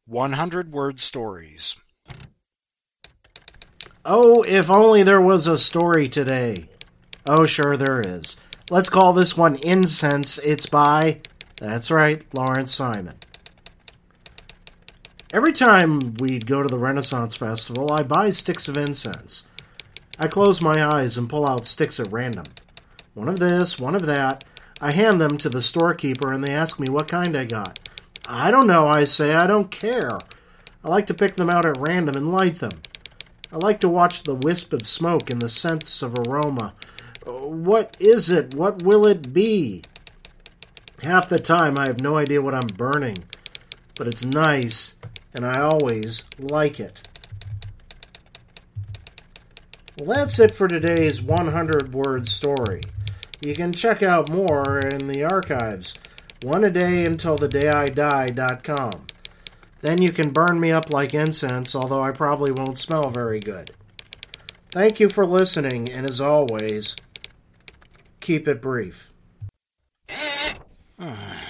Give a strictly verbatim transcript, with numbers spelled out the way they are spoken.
one hundred word stories. Oh, if only there was a story today. Oh, sure there is. Let's call this one Incense. It's by, that's right, Lawrence Simon. Every time we'd go to the Renaissance Festival, I buy sticks of incense. I close my eyes and pull out sticks at random. One of this, one of that. I hand them to the storekeeper and they ask me what kind I got. I don't know, I say. I don't care. I like to pick them out at random and light them. I like to watch the wisp of smoke and the sense of aroma. What is it? What will it be? Half the time I have no idea what I'm burning. But it's nice, and I always like it. Well, that's it for today's one hundred word story. You can check out more in the archives, one a day until the day I die dot com. Then you can burn me up like incense, although I probably won't smell very good. Thank you for listening, and as always, keep it brief.